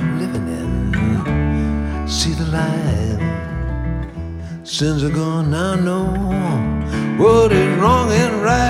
not living in. See the light, sins are gone, now I know what is wrong and right.